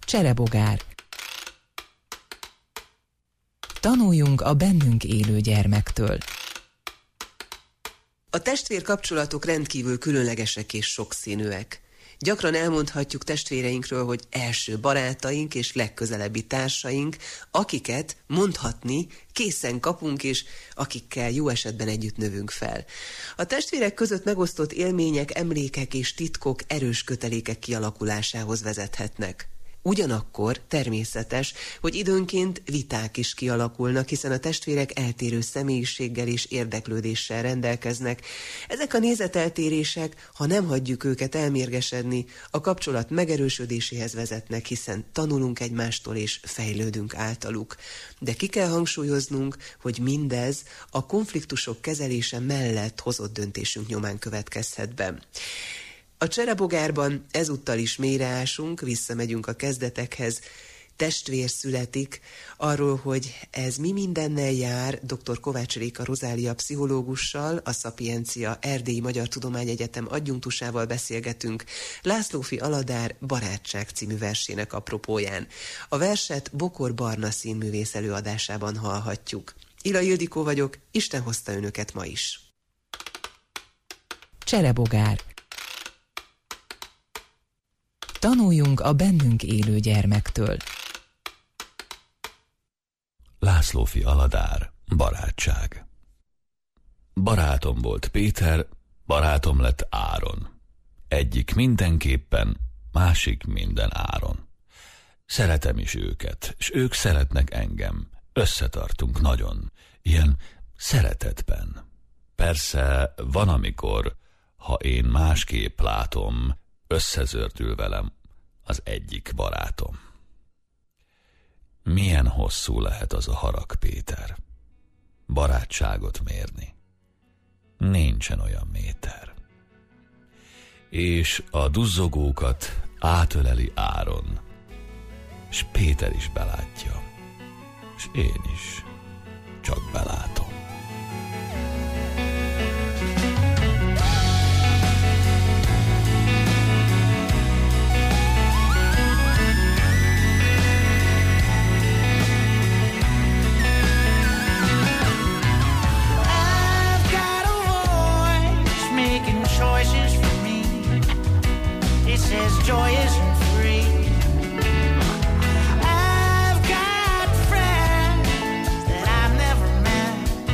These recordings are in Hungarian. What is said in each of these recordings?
Cserebogár. Tanuljunk a bennünk élő gyermektől. A testvér kapcsolatok rendkívül különlegesek és sokszínűek. Gyakran elmondhatjuk testvéreinkről, hogy első barátaink és legközelebbi társaink, akiket mondhatni készen kapunk, és akikkel jó esetben együtt növünk fel. A testvérek között megosztott élmények, emlékek és titkok erős kötelékek kialakulásához vezethetnek. Ugyanakkor természetes, hogy időnként viták is kialakulnak, hiszen a testvérek eltérő személyiséggel és érdeklődéssel rendelkeznek. Ezek a nézeteltérések, ha nem hagyjuk őket elmérgesedni, a kapcsolat megerősödéséhez vezetnek, hiszen tanulunk egymástól és fejlődünk általuk. De ki kell hangsúlyoznunk, hogy mindez a konfliktusok kezelése mellett hozott döntésünk nyomán következhet be. A Cserebogárban ezúttal is mélyreásunk, visszamegyünk a kezdetekhez. Testvér születik, arról, hogy ez mi mindennel jár, dr. Kovács Réka Rozália pszichológussal, a Szapiencia Erdélyi Magyar Tudományegyetem adjunktusával beszélgetünk Lászlófi Aladár Barátság című versének apropóján. A verset Bokor Barna színművész előadásában hallhatjuk. Ila Ildikó vagyok, Isten hozta önöket ma is. Cserebogár. Tanuljunk a bennünk élő gyermektől. Lászlófi Aladár, barátság. Barátom volt Péter, barátom lett Áron. Egyik mindenképpen, másik minden áron. Szeretem is őket, s ők szeretnek engem. Összetartunk nagyon, ilyen szeretetben. Persze van amikor, ha én másképp látom, összezördül velem az egyik barátom. Milyen hosszú lehet az a harag, Péter? Barátságot mérni. Nincsen olyan méter. És a duzzogókat átöleli Áron, s Péter is belátja, s én is csak belátom. Choices for me. It says joy isn't free. I've got friends that I've never met.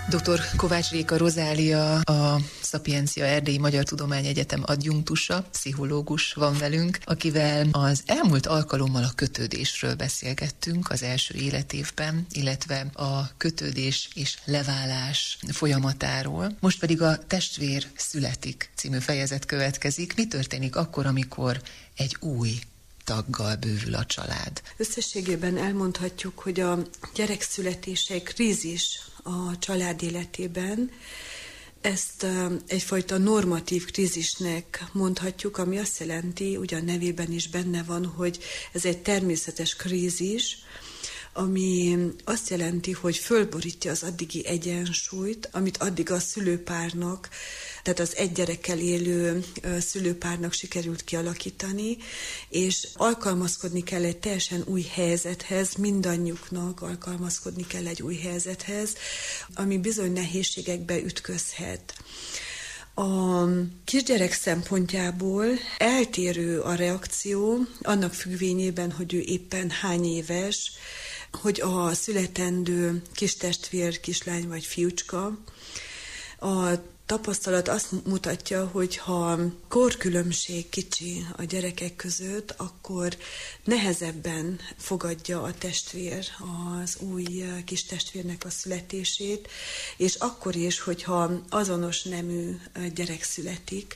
Dr. Kovács Réka Rozália, a Szapiencia Erdélyi Magyar Tudományegyetem adjunktusa, pszichológus van velünk, akivel az elmúlt alkalommal a kötődésről beszélgettünk az első életévben, illetve a kötődés és leválás folyamatáról. Most pedig a Testvér születik című fejezet következik. Mi történik akkor, amikor egy új taggal bővül a család? Összességében elmondhatjuk, hogy a gyerekszületése egy krízis a család életében. Ezt egyfajta normatív krízisnek mondhatjuk, ami azt jelenti, ugyan nevében is benne van, hogy ez egy természetes krízis, ami azt jelenti, hogy fölborítja az addigi egyensúlyt, amit addig a szülőpárnak, tehát az egy gyerekkel élő szülőpárnak sikerült kialakítani, és alkalmazkodni kell egy teljesen új helyzethez, mindannyiuknak alkalmazkodni kell egy új helyzethez, ami bizony nehézségekbe ütközhet. A kisgyerek szempontjából eltérő a reakció, annak függvényében, hogy ő éppen hány éves, hogy a születendő kistestvér, kislány vagy fiúcska. A tapasztalat azt mutatja, hogy ha korkülönbség kicsi a gyerekek között, akkor nehezebben fogadja a testvér az új kistestvérnek a születését, és akkor is, hogyha azonos nemű gyerek születik.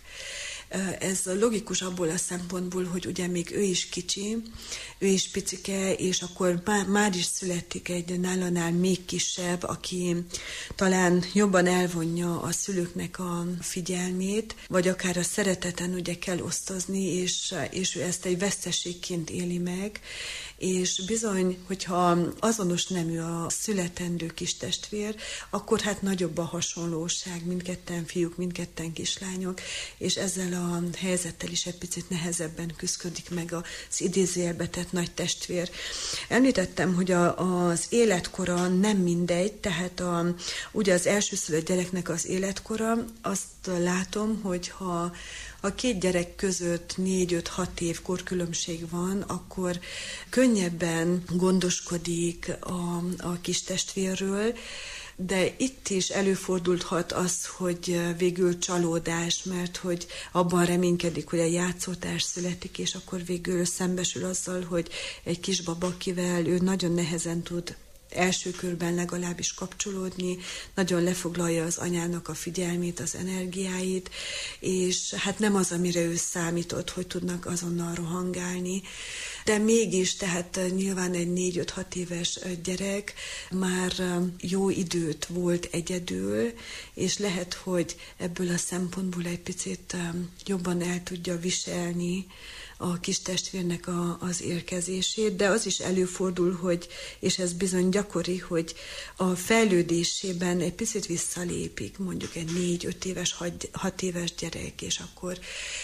Ez logikus abból a szempontból, hogy ugye még ő is kicsi, ő is picike, és akkor már is születik egy nálánál még kisebb, aki talán jobban elvonja a szülőknek a figyelmét, vagy akár a szereteten ugye kell osztozni, és ő ezt egy veszteségként éli meg, és bizony, hogyha azonos nemű a születendő kistestvér, akkor hát nagyobb a hasonlóság, mindketten fiúk, mindketten kislányok, és ezzel a helyzettel is egy picit nehezebben küszködik meg az idézőjelbe tett nagy testvér. Említettem, hogy az életkora nem mindegy, tehát ugye az elsőszülött gyereknek az életkora, azt látom, hogy ha a két gyerek között 4-5-6 év korkülönbség van, akkor könnyebben gondoskodik a kis testvérről, de itt is előfordulhat az, hogy végül csalódás, mert hogy abban reménykedik, hogy a játszótárs születik, és akkor végül szembesül azzal, hogy egy kisbaba, akivel ő nagyon nehezen tud első körben legalábbis kapcsolódni, nagyon lefoglalja az anyának a figyelmét, az energiáit, és hát nem az, amire ő számított, hogy tudnak azonnal rohangálni. De mégis, tehát nyilván egy 4-5-6 éves gyerek már jó időt volt egyedül, és lehet, hogy ebből a szempontból egy picit jobban el tudja viselni a kis testvérnek az érkezését, de az is előfordul, hogy, és ez bizony gyakori, hogy a fejlődésében egy picit visszalépik, mondjuk egy 4-5 éves, 6 éves gyerek, és akkor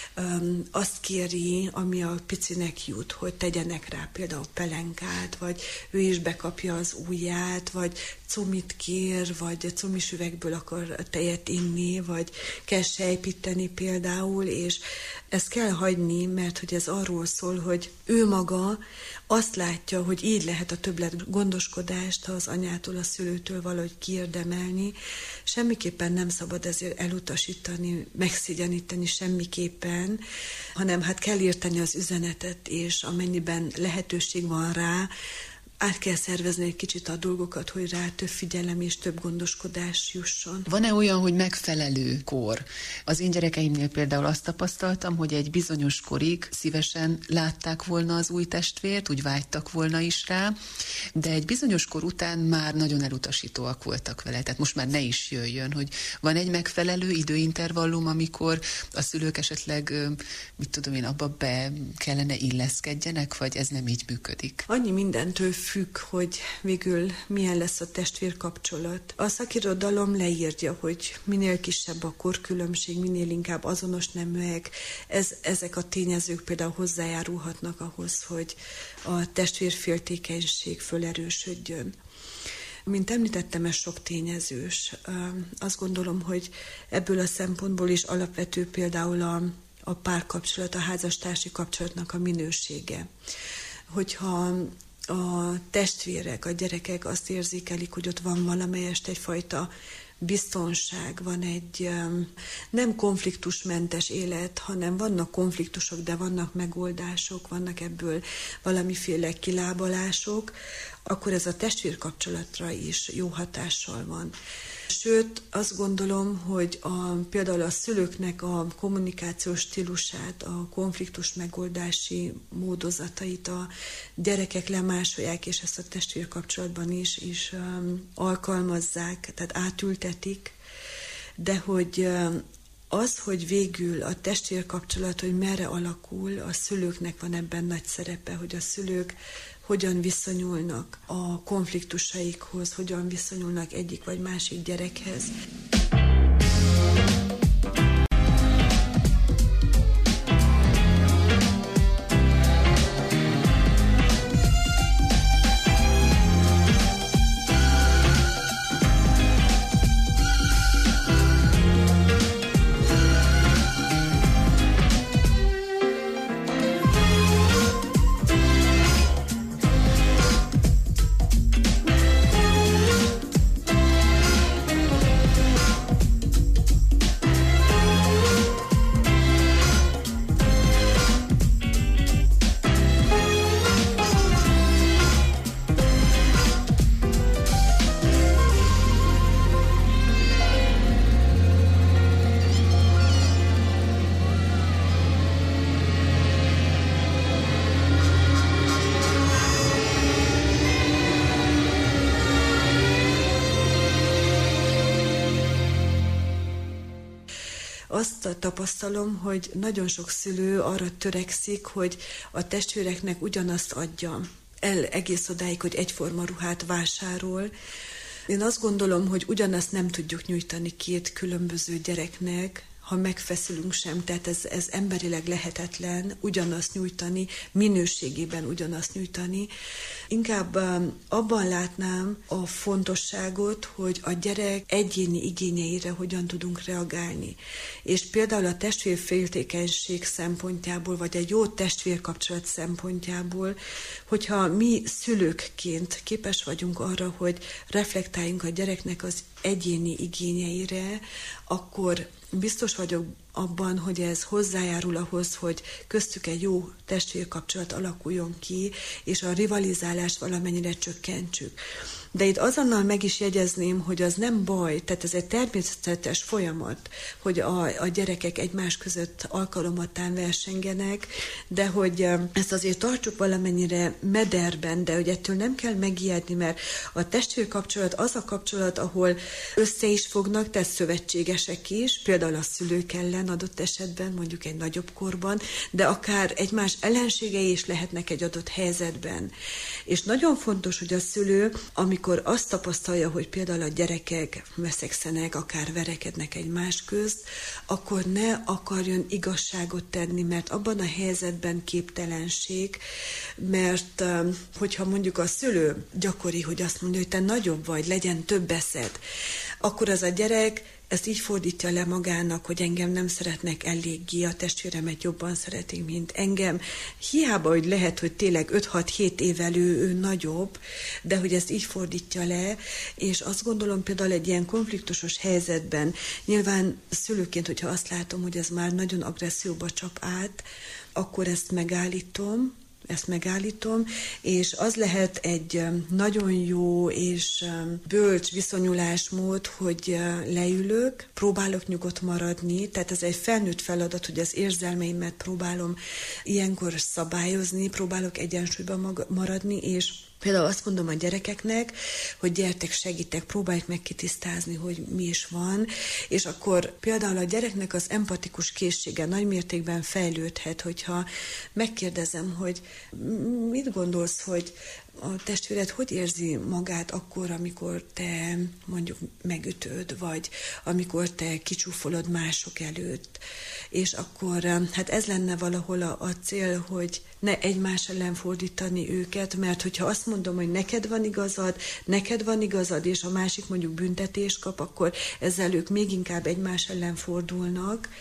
azt kéri, ami a picinek jut, hogy tegyenek rá például pelenkát, vagy ő is bekapja az ujját, vagy cumit kér, vagy cumis üvegből akar tejet inni, vagy kell sejpíteni például, és ezt kell hagyni, mert hogy ez arról szól, hogy ő maga azt látja, hogy így lehet a többlet gondoskodást az anyától, a szülőtől valahogy kiérdemelni. Semmiképpen nem szabad ezért elutasítani, megszigyeníteni semmiképpen, hanem hát kell érteni az üzenetet, és amennyiben lehetőség van rá, át kell szervezni egy kicsit a dolgokat, hogy rá több figyelem és több gondoskodás jusson. Van-e olyan, hogy megfelelő kor? Az én gyerekeimnél például azt tapasztaltam, hogy egy bizonyos korig szívesen látták volna az új testvért, úgy vágytak volna is rá, de egy bizonyos kor után már nagyon elutasítóak voltak vele. Tehát most már ne is jöjjön, hogy van egy megfelelő időintervallum, amikor a szülők esetleg, abba be kellene illeszkedjenek, vagy ez nem így működik? Annyi mindentől függ, hogy végül milyen lesz a testvérkapcsolat. A szakirodalom leírja, hogy minél kisebb a korkülönbség, minél inkább azonos neműek, ezek a tényezők például hozzájárulhatnak ahhoz, hogy a testvérféltékenység fölerősödjön. Mint említettem, ez sok tényezős. Azt gondolom, hogy ebből a szempontból is alapvető például a párkapcsolat, a házastársi kapcsolatnak a minősége. Hogyha a testvérek, a gyerekek azt érzékelik, hogy ott van valamelyest egyfajta biztonság, van egy nem konfliktusmentes élet, hanem vannak konfliktusok, de vannak megoldások, vannak ebből valamiféle kilábalások, akkor ez a testvérkapcsolatra is jó hatással van. Sőt, azt gondolom, hogy például a szülőknek a kommunikációs stílusát, a konfliktus megoldási módozatait a gyerekek lemásolják, és ezt a testvérkapcsolatban is alkalmazzák, tehát átültetik, de hogy az, hogy végül a testvérkapcsolat, hogy merre alakul, a szülőknek van ebben nagy szerepe, hogy a szülők hogyan viszonyulnak a konfliktusaikhoz, hogyan viszonyulnak egyik vagy másik gyerekhez. Azt tapasztalom, hogy nagyon sok szülő arra törekszik, hogy a testvéreknek ugyanazt adja. El egész odáig, hogy egyforma ruhát vásárol. Én azt gondolom, hogy ugyanazt nem tudjuk nyújtani két különböző gyereknek, ha megfeszülünk sem, tehát ez emberileg lehetetlen ugyanazt nyújtani, minőségében ugyanazt nyújtani. Inkább abban látnám a fontosságot, hogy a gyerek egyéni igényeire hogyan tudunk reagálni. És például a testvérféltékenység szempontjából, vagy egy jó testvérkapcsolat szempontjából, hogyha mi szülőkként képes vagyunk arra, hogy reflektáljunk a gyereknek az egyéni igényeire, akkor biztos vagyok abban, hogy ez hozzájárul ahhoz, hogy köztük egy jó testvérkapcsolat alakuljon ki, és a rivalizálást valamennyire csökkentsük. De itt azonnal meg is jegyezném, hogy az nem baj, tehát ez egy természetes folyamat, hogy a gyerekek egymás között alkalomattán versengenek, de hogy ezt azért tartsuk valamennyire mederben, de hogy ettől nem kell megijedni, mert a testvérkapcsolat az a kapcsolat, ahol össze is fognak, tehát szövetségesek is, például a szülők ellen adott esetben, mondjuk egy nagyobb korban, de akár egymás ellenségei is lehetnek egy adott helyzetben. És nagyon fontos, hogy a szülő, amikor azt tapasztalja, hogy például a gyerekek veszekszenek, akár verekednek egymás közt, akkor ne akarjon igazságot tenni, mert abban a helyzetben képtelenség, mert hogyha mondjuk a szülő gyakori, hogy azt mondja, hogy te nagyobb vagy, legyen több eszed, akkor az a gyerek ezt így fordítja le magának, hogy engem nem szeretnek eléggé, a testvéremet jobban szeretik, mint engem. Hiába, hogy lehet, hogy tényleg 5-6-7 évvel ő nagyobb, de hogy ezt így fordítja le, és azt gondolom például egy ilyen konfliktusos helyzetben, nyilván szülőként, hogyha azt látom, hogy ez már nagyon agresszióba csap át, akkor ezt megállítom, és az lehet egy nagyon jó és bölcs viszonyulásmód, hogy leülök, próbálok nyugodt maradni, tehát ez egy felnőtt feladat, hogy az érzelmeimet próbálom ilyenkor szabályozni, próbálok egyensúlyban maradni, és például azt mondom a gyerekeknek, hogy gyertek, segítek, próbáljuk meg kitisztázni, hogy mi is van, és akkor például a gyereknek az empatikus készsége nagymértékben fejlődhet, hogyha megkérdezem, hogy mit gondolsz, hogy a testvéred hogy érzi magát akkor, amikor te mondjuk megütöd, vagy amikor te kicsúfolod mások előtt. És akkor hát ez lenne valahol a cél, hogy ne egymás ellen fordítani őket, mert hogyha azt mondom, hogy neked van igazad, és a másik mondjuk büntetést kap, akkor ezzel ők még inkább egymás ellen fordulnak.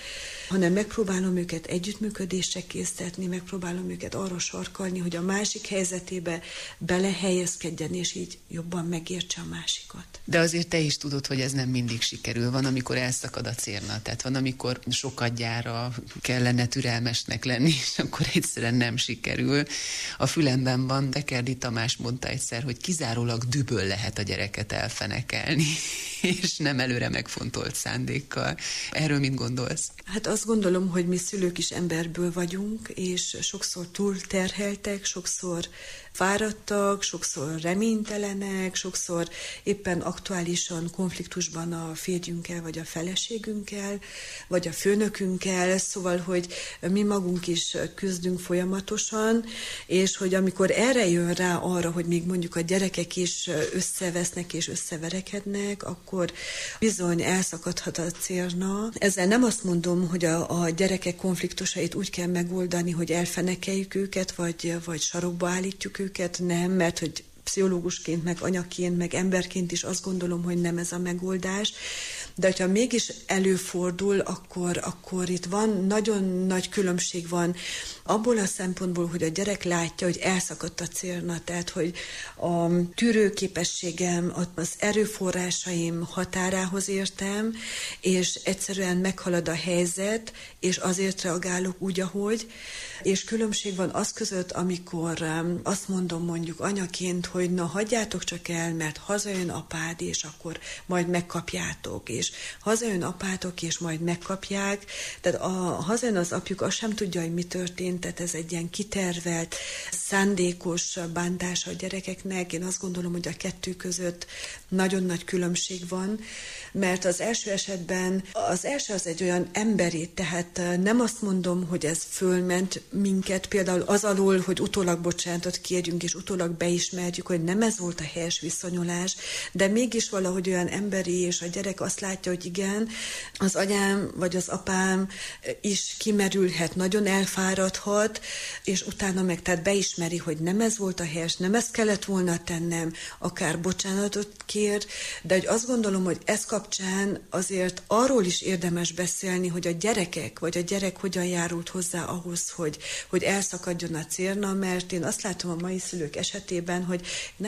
hanem megpróbálom őket együttműködésre késztetni, megpróbálom őket arra sarkalni, hogy a másik helyzetébe belehelyezkedjen, és így jobban megértse a másikat. De azért te is tudod, hogy ez nem mindig sikerül. Van, amikor elszakad a cérna, tehát van, amikor sokadjára kellene türelmesnek lenni, és akkor egyszerűen nem sikerül. A fülemben van, Dekerdi Tamás mondta egyszer, hogy kizárólag dühből lehet a gyereket elfenekelni, és nem előre megfontolt szándékkal. Erről mit gondolsz? Hát azt gondolom, hogy mi szülők is emberből vagyunk, és sokszor túlterheltek, sokszor fáradtak, sokszor reménytelenek, sokszor éppen aktuálisan konfliktusban a férjünkkel, vagy a feleségünkkel, vagy a főnökünkkel, szóval, hogy mi magunk is küzdünk folyamatosan, és hogy amikor erre jön rá arra, hogy még mondjuk a gyerekek is összevesznek és összeverekednek, akkor bizony elszakadhat a cérna. Ezzel nem azt mondom, hogy a gyerekek konfliktusait úgy kell megoldani, hogy elfenekeljük őket, vagy sarokba állítjuk őket, nem, mert hogy pszichológusként, meg anyaként, meg emberként is azt gondolom, hogy nem ez a megoldás. De hogyha mégis előfordul, akkor itt van, nagyon nagy különbség van abból a szempontból, hogy a gyerek látja, hogy elszakadt a cérna, tehát hogy a tűrőképességem, az erőforrásaim határához értem, és egyszerűen meghalad a helyzet, és azért reagálok úgy, ahogy, és különbség van az között, amikor azt mondom mondjuk anyaként, hogy na hagyjátok csak el, mert hazajön apád, és akkor majd megkapjátok, és hazajön apátok, és majd megkapják. Tehát hazajön az apjuk, azt sem tudja, hogy mi történt, tehát ez egy ilyen kitervelt, szándékos bántás a gyerekeknek. Én azt gondolom, hogy a kettő között nagyon nagy különbség van, mert az első esetben, az első az egy olyan emberi, tehát nem azt mondom, hogy ez fölment minket, például az alól, hogy utólag bocsánatot kérjünk, és utólag beismerjük, hogy nem ez volt a helyes viszonyulás, de mégis valahogy olyan emberi, és a gyerek azt látja, hogy igen, az anyám vagy az apám is kimerülhet, nagyon elfáradhat, és utána meg tehát beismeri, hogy nem ez volt a helyes, nem ezt kellett volna tennem, akár bocsánatot kér, de hogy azt gondolom, hogy ez kapcsán azért arról is érdemes beszélni, hogy a gyerekek, vagy a gyerek hogyan járult hozzá ahhoz, hogy elszakadjon a cérna, mert én azt látom a mai szülők esetében, hogy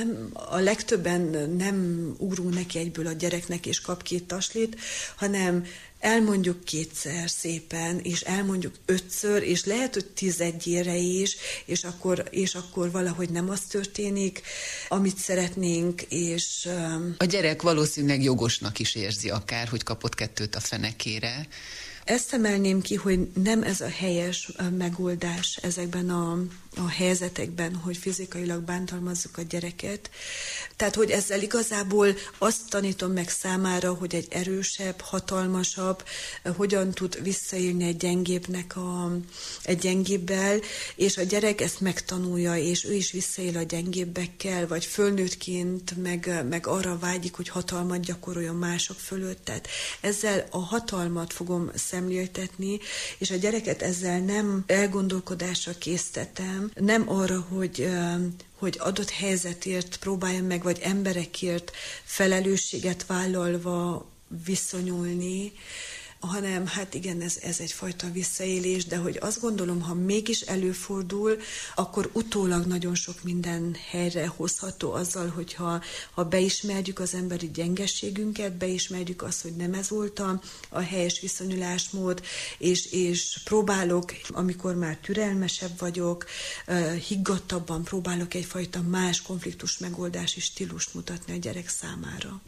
a legtöbben nem ugrunk neki egyből a gyereknek, és kap 2 taslit, hanem elmondjuk 2-szer szépen, és elmondjuk 5-ször, és lehet, hogy 11-ére is, és akkor valahogy nem az történik, amit szeretnénk, és... A gyerek valószínűleg jogosnak is érzi akár, hogy kapott 2 a fenekére. Ezt emelném ki, hogy nem ez a helyes megoldás ezekben a helyzetekben, hogy fizikailag bántalmazzuk a gyereket. Tehát, hogy ezzel igazából azt tanítom meg számára, hogy egy erősebb, hatalmasabb, hogyan tud visszaélni egy gyengébbel, és a gyerek ezt megtanulja, és ő is visszaél a gyengébbekkel, vagy fölnőttként meg arra vágyik, hogy hatalmat gyakoroljon mások fölött. Tehát ezzel a hatalmat fogom szemléltetni, és a gyereket ezzel nem elgondolkodásra késztetem, nem arra, hogy adott helyzetért próbáljam meg, vagy emberekért felelősséget vállalva viszonyulni, hanem hát igen, ez egyfajta visszaélés, de hogy azt gondolom, ha mégis előfordul, akkor utólag nagyon sok minden helyre hozható azzal, hogyha beismerjük az emberi gyengeségünket, beismerjük azt, hogy nem ez volt a helyes viszonyulásmód, és próbálok, amikor már türelmesebb vagyok, higgadtabban próbálok egyfajta más konfliktus megoldási stílust mutatni a gyerek számára.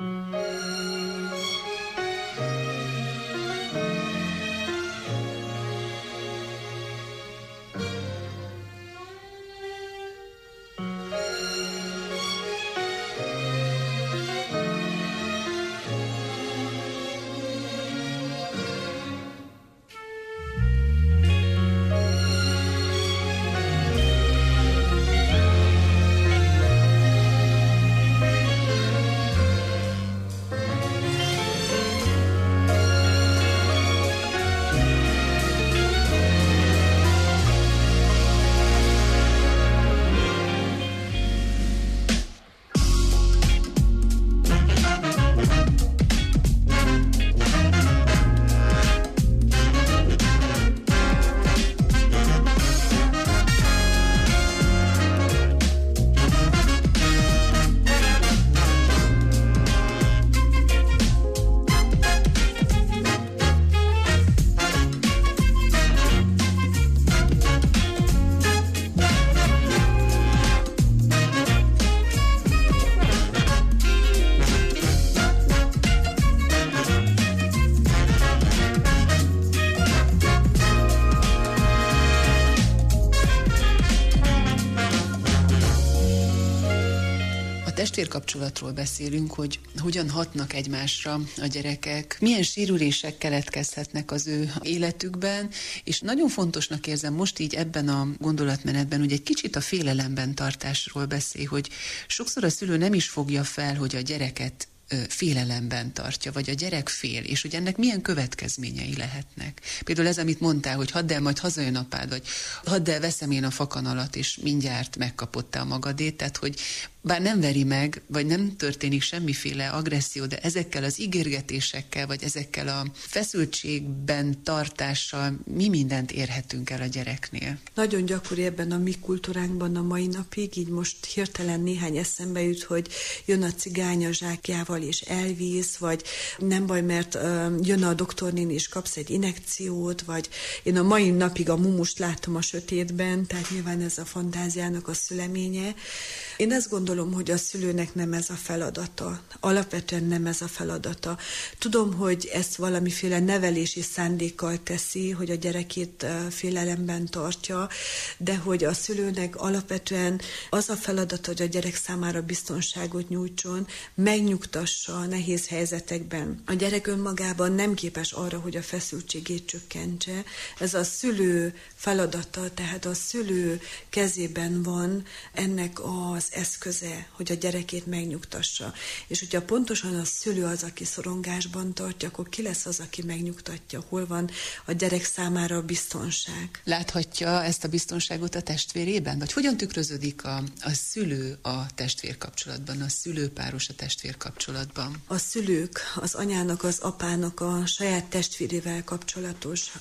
testvérkapcsolatról beszélünk, hogy hogyan hatnak egymásra a gyerekek, milyen sérülések keletkezhetnek az ő életükben, és nagyon fontosnak érzem most így ebben a gondolatmenetben, hogy egy kicsit a félelemben tartásról beszél, hogy sokszor a szülő nem is fogja fel, hogy a gyereket félelemben tartja, vagy a gyerek fél, és hogy ennek milyen következményei lehetnek. Például ez, amit mondtál, hogy hadd el, majd hazajön apád, vagy hadd el, veszem én a fakanalat, és mindjárt megkapod te a magadét, tehát hogy bár nem veri meg, vagy nem történik semmiféle agresszió, de ezekkel az ígérgetésekkel, vagy ezekkel a feszültségben tartással mi mindent érhetünk el a gyereknél. Nagyon gyakori ebben a mi kultúránkban a mai napig, így most hirtelen néhány eszembe jut, hogy jön a cigány a zsákjával és elvisz, vagy nem baj, mert jön a doktornéni és kapsz egy injekciót, vagy én a mai napig a mumust látom a sötétben, tehát nyilván ez a fantáziának a szüleménye. Én azt gondolom, hogy a szülőnek nem ez a feladata. Alapvetően nem ez a feladata. Tudom, hogy ezt valamiféle nevelési szándékkal teszi, hogy a gyerekét félelemben tartja, de hogy a szülőnek alapvetően az a feladata, hogy a gyerek számára biztonságot nyújtson, megnyugtassa a nehéz helyzetekben. A gyerek önmagában nem képes arra, hogy a feszültségét csökkentse. Ez a szülő feladata, tehát a szülő kezében van ennek az eszköze, hogy a gyerekét megnyugtassa. És hogyha pontosan a szülő az, aki szorongásban tartja, akkor ki lesz az, aki megnyugtatja? Hol van a gyerek számára a biztonság? Láthatja ezt a biztonságot a testvérében? Vagy hogyan tükröződik a szülő a testvérkapcsolatban, a szülőpáros a testvérkapcsolatban? A szülők, az anyának, az apának a saját testvérével kapcsolatos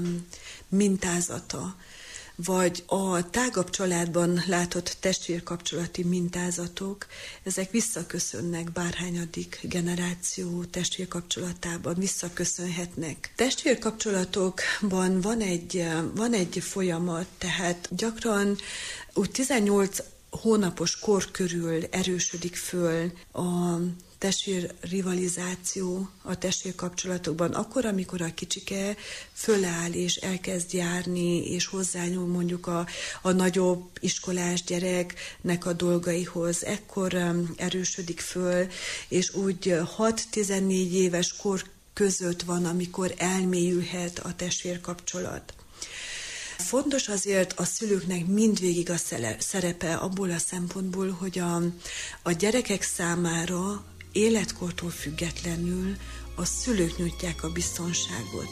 mintázata, vagy a tágabb családban látott testvérkapcsolati mintázatok, ezek visszaköszönnek bárhányadik generáció testvérkapcsolatában, visszaköszönhetnek. Testvérkapcsolatokban van egy folyamat, tehát gyakran úgy 18 hónapos kor körül erősödik föl a testvérrivalizáció a testvérkapcsolatokban, akkor, amikor a kicsike föláll és elkezd járni, és hozzányúl mondjuk a nagyobb iskolás gyereknek a dolgaihoz, ekkor erősödik föl, és úgy 6-14 éves kor között van, amikor elmélyülhet a testvérkapcsolat. Fontos azért a szülőknek mindvégig a szerepe abból a szempontból, hogy a gyerekek számára életkortól függetlenül a szülők nyújtják a biztonságot.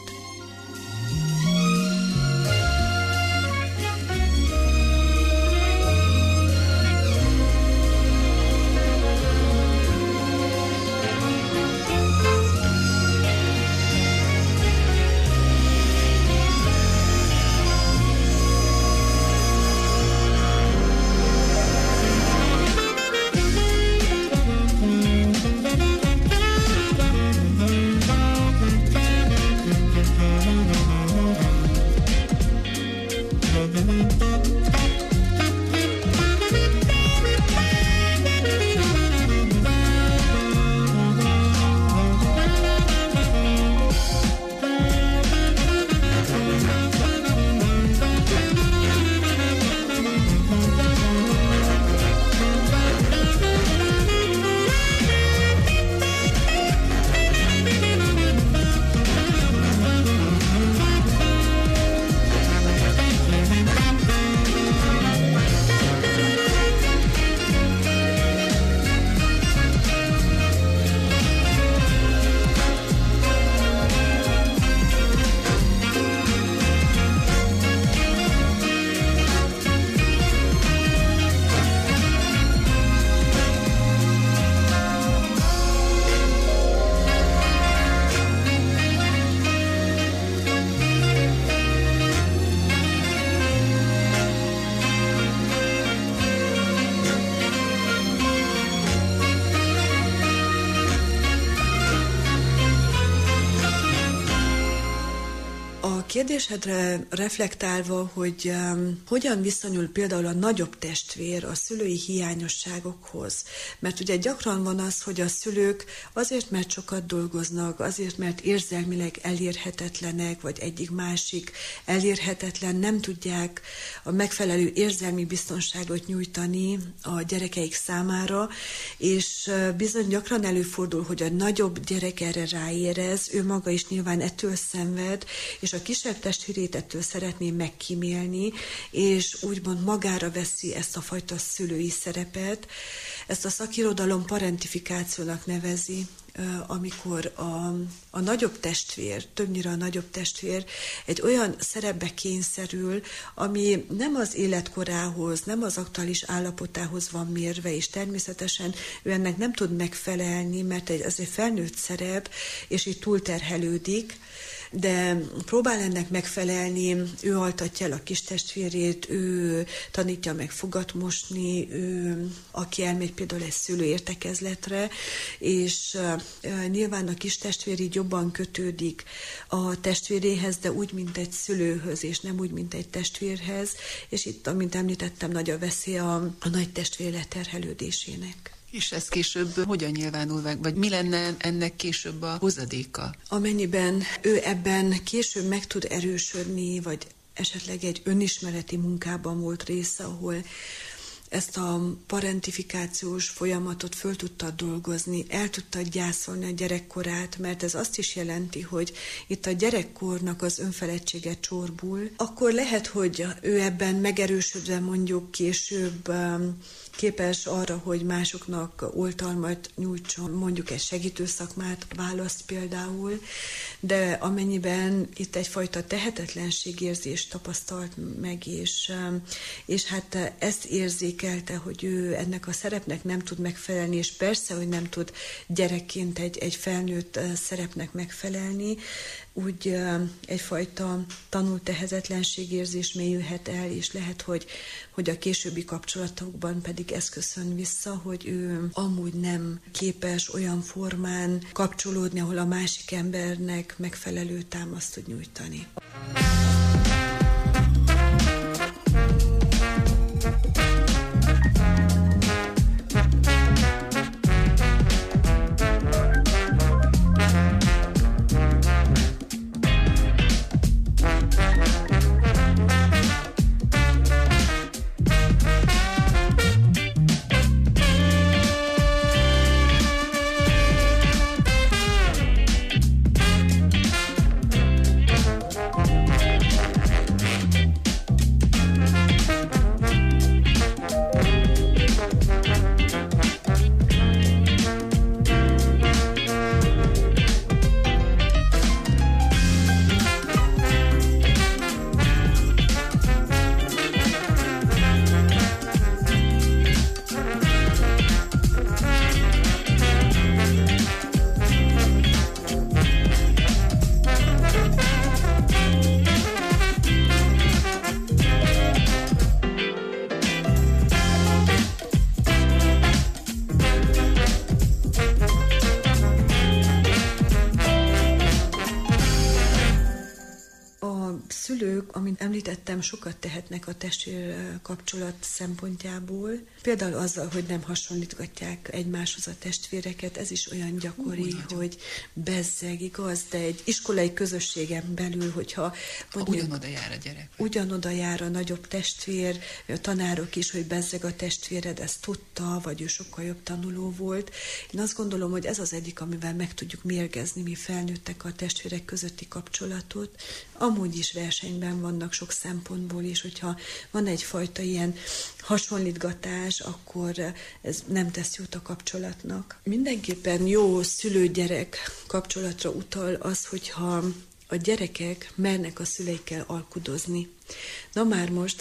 kérdésedre reflektálva, hogy hogyan viszonyul például a nagyobb testvér a szülői hiányosságokhoz. Mert ugye gyakran van az, hogy a szülők azért, mert sokat dolgoznak, azért, mert érzelmileg elérhetetlenek, vagy egyik-másik elérhetetlen, nem tudják a megfelelő érzelmi biztonságot nyújtani a gyerekeik számára, és bizony gyakran előfordul, hogy a nagyobb gyerek erre ráérez, ő maga is nyilván ettől szenved, és a kisebb testvérét ettől szeretné megkímélni, és úgymond magára veszi ezt a fajta szülői szerepet. Ezt a szakirodalom parentifikációnak nevezi, amikor a nagyobb testvér, többnyire a nagyobb testvér egy olyan szerepbe kényszerül, ami nem az életkorához, nem az aktuális állapotához van mérve, és természetesen ő ennek nem tud megfelelni, mert ez egy felnőtt szerep, és így túlterhelődik, de próbál ennek megfelelni, ő altatja el a kis testvérét, ő tanítja meg fogat mosni, ő, aki elmegy például egy szülőértekezletre, és nyilván a kis testvér így jobban kötődik a testvéréhez, de úgy, mint egy szülőhöz, és nem úgy, mint egy testvérhez, és itt, amint említettem, nagy a veszély a nagy testvér leterhelődésének. És ez később hogyan nyilvánul meg, vagy mi lenne ennek később a hozadéka? Amennyiben ő ebben később meg tud erősödni, vagy esetleg egy önismereti munkában volt része, ahol ezt a parentifikációs folyamatot föl tudta dolgozni, el tudta gyászolni a gyerekkorát, mert ez azt is jelenti, hogy itt a gyerekkornak az önfeledtsége csorbul, akkor lehet, hogy ő ebben megerősödve mondjuk később képes arra, hogy másoknak oltalmat nyújtson, mondjuk egy segítőszakmát választ például, de amennyiben itt egyfajta tehetetlenségérzést tapasztalt meg, és hát ezt érzékelte, hogy ő ennek a szerepnek nem tud megfelelni, és persze, hogy nem tud gyerekként egy felnőtt szerepnek megfelelni, úgy egyfajta tanult tehetetlenségérzés mélyülhet el, és lehet, hogy a későbbi kapcsolatokban pedig ez köszön vissza, hogy ő amúgy nem képes olyan formán kapcsolódni, ahol a másik embernek megfelelő támaszt tud nyújtani. Szülők, amint említettem, sokat tehetnek a testvér kapcsolat szempontjából. Például azzal, hogy nem hasonlítgatják egymáshoz a testvéreket, ez is olyan gyakori, hogy bezzeg, igaz, de egy iskolai közösségen belül, hogyha ugyanoda jár a gyerek. Ugyanoda jár a nagyobb testvér, a tanárok is, hogy bezzeg a testvéred, ezt tudta, vagy ő sokkal jobb tanuló volt. Én azt gondolom, hogy ez az egyik, amivel meg tudjuk mérgezni mi felnőttek a testvérek közötti kapcsolatot. Amúgy is versenyben vannak sok szempontból, és hogyha van egyfajta ilyen hasonlítgatás, akkor ez nem tesz jót a kapcsolatnak. Mindenképpen jó szülő-gyerek kapcsolatra utal az, hogyha a gyerekek mernek a szüleikkel alkudozni. Na már most, hát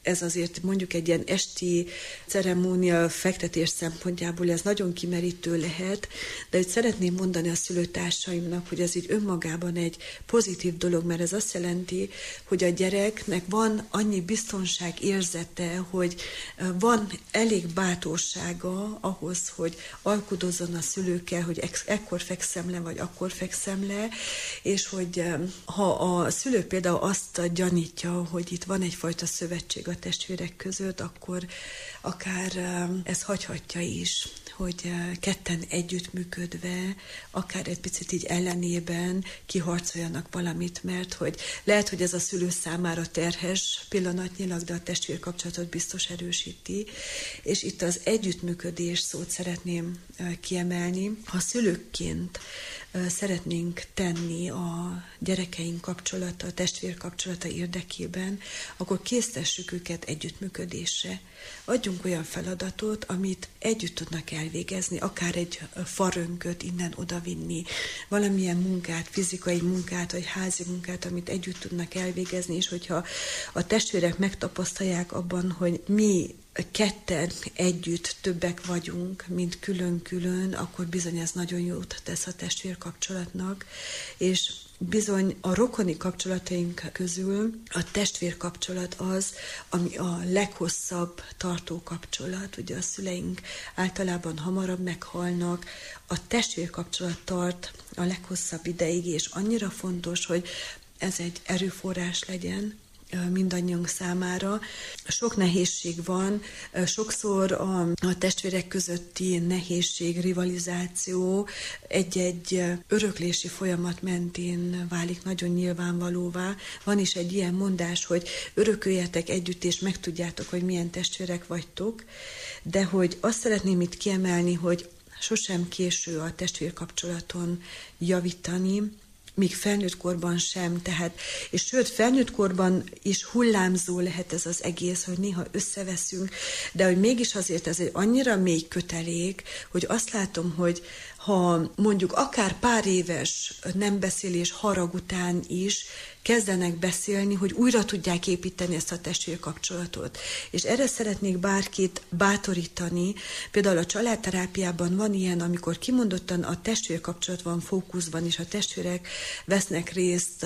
ez azért mondjuk egy ilyen esti ceremónia fektetés szempontjából ez nagyon kimerítő lehet, de hogy szeretném mondani a szülőtársaimnak, hogy ez így önmagában egy pozitív dolog, mert ez azt jelenti, hogy a gyereknek van annyi biztonságérzete, hogy van elég bátorsága ahhoz, hogy alkudozzon a szülőkkel, hogy ekkor fekszem le, vagy akkor fekszem le, és hogy ha a szülő például azt gyanítja, hogy itt van egyfajta szövetség a testvérek között, akkor akár ez hagyhatja is, hogy ketten együttműködve, akár egy picit így ellenében kiharcoljanak valamit, mert hogy lehet, hogy ez a szülő számára terhes pillanatnyilag, de a testvérkapcsolatot biztos erősíti, és itt az együttműködés szót szeretném kiemelni. Ha szülőkként szeretnénk tenni a gyerekeink kapcsolata, a testvér kapcsolata érdekében, akkor késztessük őket együttműködésre. Adjunk olyan feladatot, amit együtt tudnak elvégezni, akár egy farönköt innen odavinni, valamilyen munkát, fizikai munkát, vagy házi munkát, amit együtt tudnak elvégezni, és hogyha a testvérek megtapasztalják abban, hogy mi ketten együtt többek vagyunk, mint külön-külön, akkor bizony ez nagyon jót tesz a testvérkapcsolatnak, és bizony a rokoni kapcsolataink közül a testvérkapcsolat az, ami a leghosszabb tartó kapcsolat. Ugye a szüleink általában hamarabb meghalnak, a testvérkapcsolat tart a leghosszabb ideig, és annyira fontos, hogy ez egy erőforrás legyen mindannyiunk számára. Sok nehézség van, sokszor a testvérek közötti nehézség, rivalizáció egy-egy öröklési folyamat mentén válik nagyon nyilvánvalóvá. Van is egy ilyen mondás, hogy örököljetek együtt, és megtudjátok, hogy milyen testvérek vagytok, de hogy azt szeretném itt kiemelni, hogy sosem késő a testvérkapcsolaton javítani, míg felnőtt korban sem, és sőt, felnőtt korban is hullámzó lehet ez az egész, hogy néha összeveszünk, de hogy mégis azért ez egy annyira mély kötelék, hogy azt látom, hogy ha mondjuk akár pár éves nem beszélés harag után is kezdenek beszélni, hogy újra tudják építeni ezt a testvérkapcsolatot. És erre szeretnék bárkit bátorítani. Például a családterápiában van ilyen, amikor kimondottan a testvérkapcsolat van fókuszban, és a testvérek vesznek részt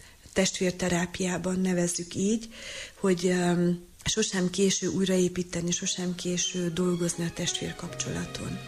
testvérterápiában, nevezzük így, hogy sosem késő újraépíteni, sosem késő dolgozni a testvérkapcsolaton.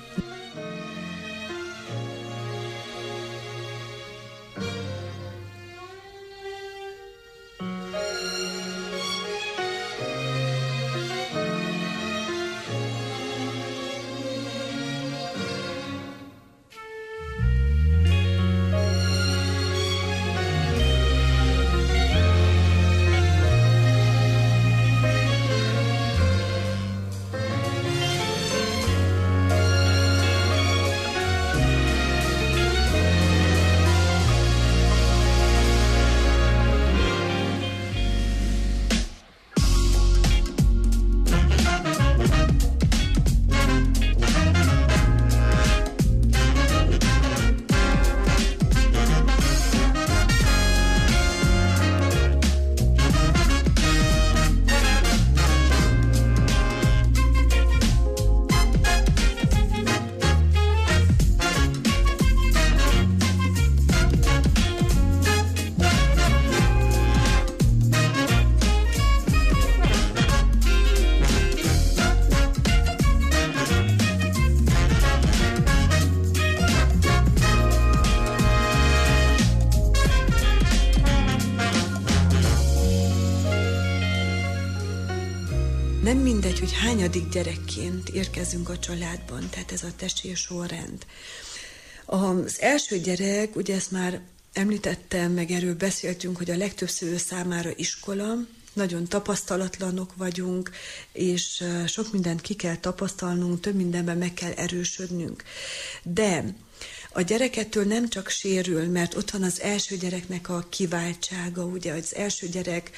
Nem mindegy, hogy hányadik gyerekként érkezünk a családban, tehát ez a testvér sorrend. Az első gyerek, ugye ezt már említettem, meg erről beszéltünk, hogy a legtöbb szülő számára iskola, nagyon tapasztalatlanok vagyunk, és sok mindent ki kell tapasztalnunk, több mindenben meg kell erősödnünk. De A gyerekettől nem csak sérül, mert ott van az első gyereknek a kiváltsága, ugye az első gyerek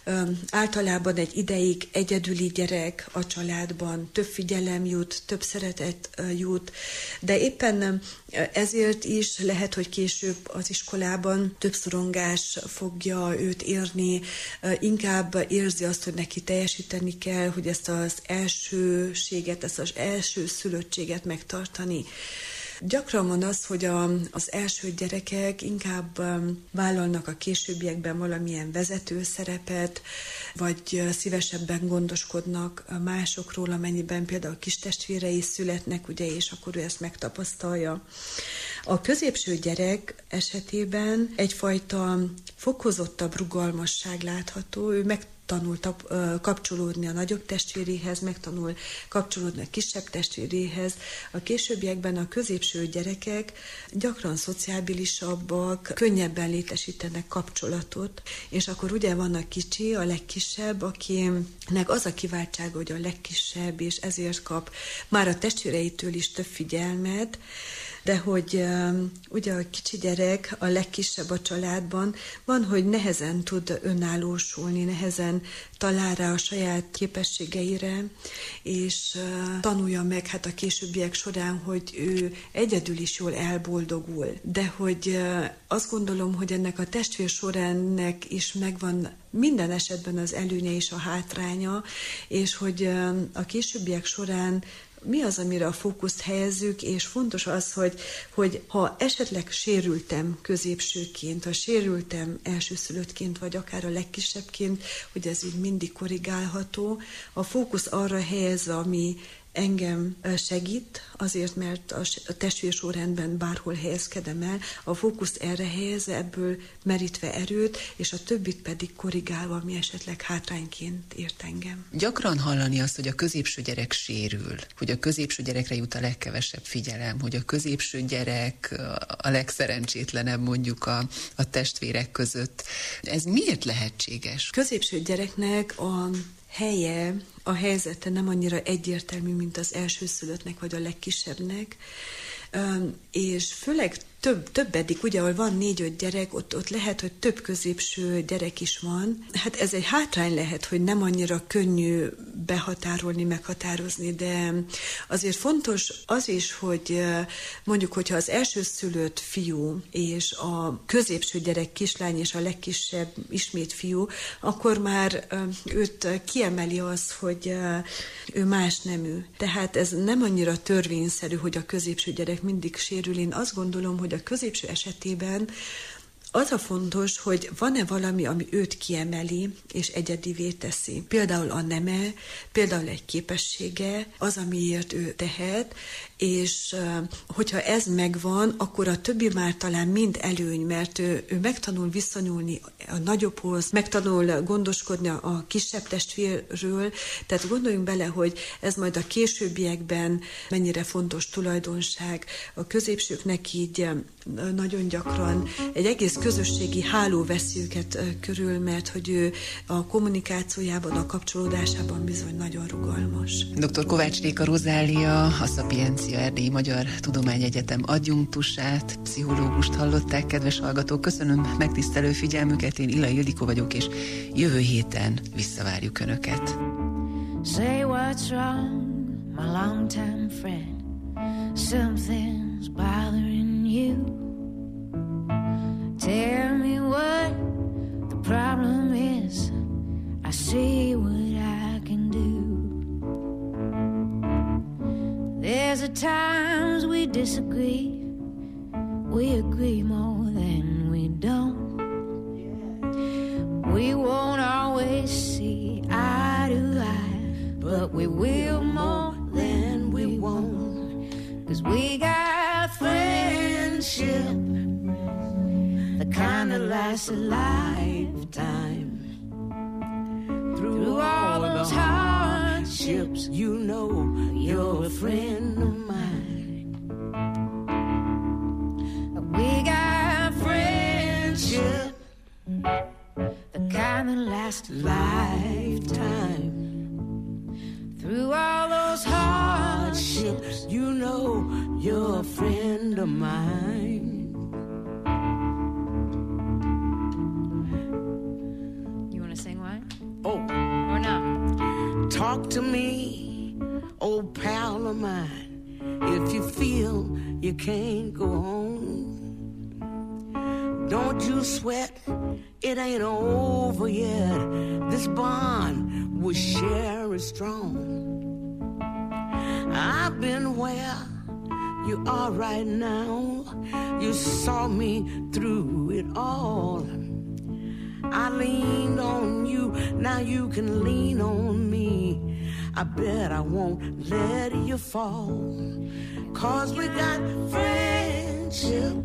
általában egy ideig egyedüli gyerek a családban, több figyelem jut, több szeretet jut, de éppen ezért is lehet, hogy később az iskolában több szorongás fogja őt érni, inkább érzi azt, hogy neki teljesíteni kell, hogy ezt az elsőséget, ezt az első szülöttséget megtartani. Gyakran van az, hogy az első gyerekek inkább vállalnak a későbbiekben valamilyen vezető szerepet, vagy szívesebben gondoskodnak másokról, amennyiben például kistestvérei születnek, ugye, és akkor ő ezt megtapasztalja. A középső gyerek esetében egyfajta fokozottabb rugalmasság látható, ő megtanul kapcsolódni a nagyobb testvéréhez, megtanul kapcsolódni a kisebb testvéréhez. A későbbiekben a középső gyerekek gyakran szociábilisabbak, könnyebben létesítenek kapcsolatot, és akkor ugye van a kicsi, a legkisebb, akinek az a kiváltsága, hogy a legkisebb, és ezért kap már a testvéreitől is több figyelmet, de hogy ugye a kicsi gyerek, a legkisebb a családban, van, hogy nehezen tud önállósulni, nehezen talál rá a saját képességeire, és tanulja meg hát a későbbiek során, hogy ő egyedül is jól elboldogul. De hogy azt gondolom, hogy ennek a testvér soránnek is megvan minden esetben az előnye és a hátránya, és hogy a későbbiek során mi az, amire a fókuszt helyezzük, és fontos az, hogy ha esetleg sérültem középsőként, ha sérültem elsőszülöttként, vagy akár a legkisebbként, hogy ez így mindig korrigálható, a fókusz arra helyezve, ami engem segít, azért, mert a testvérsorrendben bárhol helyezkedem el, a fókuszt erre helyezve, ebből merítve erőt, és a többit pedig korrigálva, ami esetleg hátrányként ért engem. Gyakran hallani azt, hogy a középső gyerek sérül, hogy a középső gyerekre jut a legkevesebb figyelem, hogy a középső gyerek a legszerencsétlenebb mondjuk a testvérek között. Ez miért lehetséges? Középső gyereknek a helyzete nem annyira egyértelmű, mint az elsőszülöttnek vagy a legkisebbnek, és főleg többedik, ugye, ahol van 4-5 gyerek, ott lehet, hogy több középső gyerek is van. Hát ez egy hátrány lehet, hogy nem annyira könnyű behatárolni, meghatározni, de azért fontos az is, hogy mondjuk, hogyha az elsőszülött fiú és a középső gyerek kislány és a legkisebb ismét fiú, akkor már őt kiemeli az, hogy ő más nemű. Tehát ez nem annyira törvényszerű, hogy a középső gyerek mindig sérül. Én azt gondolom, hogy a középső esetében az a fontos, hogy van-e valami, ami őt kiemeli és egyedivé teszi. Például a neme, például egy képessége, az, amiért ő tehet, és hogyha ez megvan, akkor a többi már talán mind előny, mert ő megtanul viszonyulni a nagyobbhoz, megtanul gondoskodni a kisebb testvérről, tehát gondoljunk bele, hogy ez majd a későbbiekben mennyire fontos tulajdonság. A középsőknek így nagyon gyakran egy egész közösségi háló veszi őket körül, mert hogy ő a kommunikációjában, a kapcsolódásában bizony nagyon rugalmas. Dr. Kovács Réka Rozália, a Szapiencia Erdélyi Magyar Tudományegyetem adjunktusát, pszichológust hallották, kedves hallgatók. Köszönöm megtisztelő figyelmüket, én Illai Ildikó vagyok, és jövő héten visszavárjuk Önöket. Say what's wrong, my longtime friend. Something's bothering you. Tell me what the problem is. I see what I can do. There's a times we disagree. We agree more than we don't. We won't always see eye to eye, but we will more than we won't. 'Cause we got friendship, the kind that lasts a lifetime. Through all those hardships, you know you're a friend of mine. We got friendship, the kind that lasts a lifetime. Through all those hardships, hardships, you know you're a friend of mine. You want to sing one? Oh. Or not? Talk to me, old pal of mine, if you feel you can't go on. Don't you sweat, it ain't over yet. This bond we share is strong. I've been where you are right now. You saw me through it all. I leaned on you, now you can lean on me. I bet I won't let you fall. 'Cause we got friendship,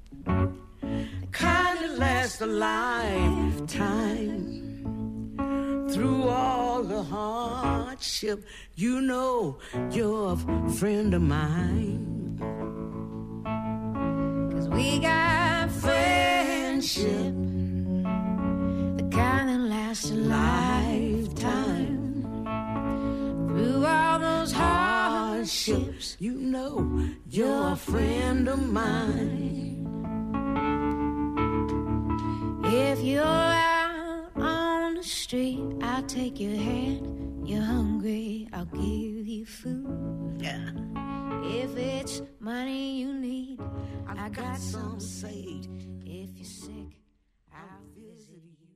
kind that lasts a lifetime. Through all the hardship, you know you're a friend of mine. 'Cause we got friendship, the kind that lasts a lifetime. Through all those hardships, you know you're a friend of mine. If you're out on the street, I'll take your hand. You're hungry, I'll give you food. Yeah. If it's money you need, I got some saved. If you're sick, I'll visit you.